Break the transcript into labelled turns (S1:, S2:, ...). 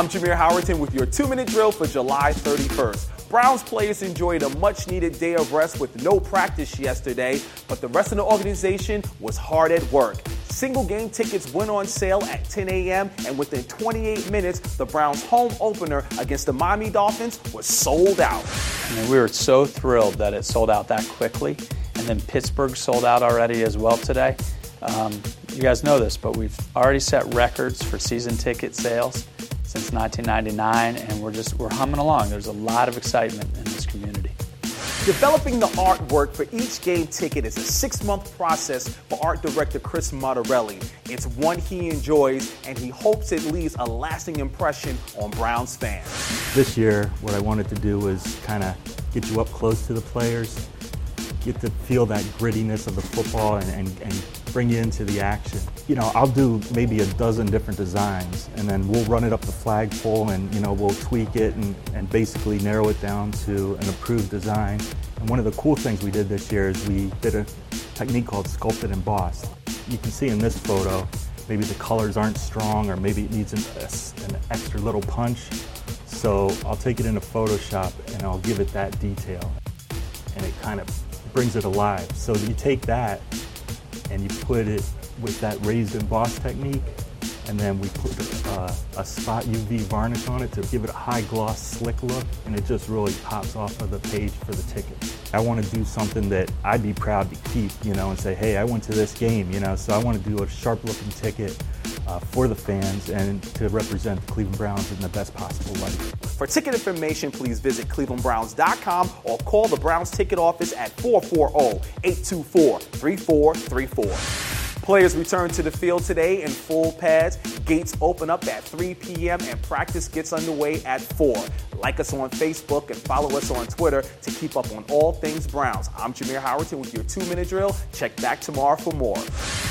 S1: I'm Jameer Howerton with your 2-minute drill for July 31st. Browns players enjoyed a much-needed day of rest with no practice yesterday, but the rest of the organization was hard at work. Single game tickets went on sale at 10 a.m., and within 28 minutes, the Browns' home opener against the Miami Dolphins was sold out.
S2: We were so thrilled that it sold out that quickly, and then Pittsburgh sold out already as well today. You guys know this, but we've already set records for season ticket sales since 1999, and we're humming along. There's a lot of excitement in this community.
S1: Developing the artwork for each game ticket is a 6-month process for art director Chris Martorelli. It's one he enjoys, and he hopes it leaves a lasting impression on Browns fans.
S3: This year, what I wanted to do was kind of get you up close to the players, get to feel that grittiness of the football and bring you into the action. You know, I'll do maybe a dozen different designs, and then we'll run it up the flagpole and, we'll tweak it and basically narrow it down to an approved design. And one of the cool things we did this year is we did a technique called sculpted embossed. You can see in this photo, maybe the colors aren't strong or maybe it needs an extra little punch. So I'll take it into Photoshop and I'll give it that detail, and it kind of brings it alive. So you take that and you put it with that raised emboss technique, and then we put a spot UV varnish on it to give it a high gloss slick look, and it just really pops off of the page for the ticket. I want to do something that I'd be proud to keep, and say, hey, I went to this game, so I want to do a sharp looking ticket for the fans and to represent the Cleveland Browns in the best possible light.
S1: For ticket information, please visit clevelandbrowns.com or call the Browns ticket office at 440-824-3434. Players return to the field today in full pads. Gates open up at 3 p.m. and practice gets underway at 4. Like us on Facebook and follow us on Twitter to keep up on all things Browns. I'm Jameer Howerton with your 2-minute drill. Check back tomorrow for more.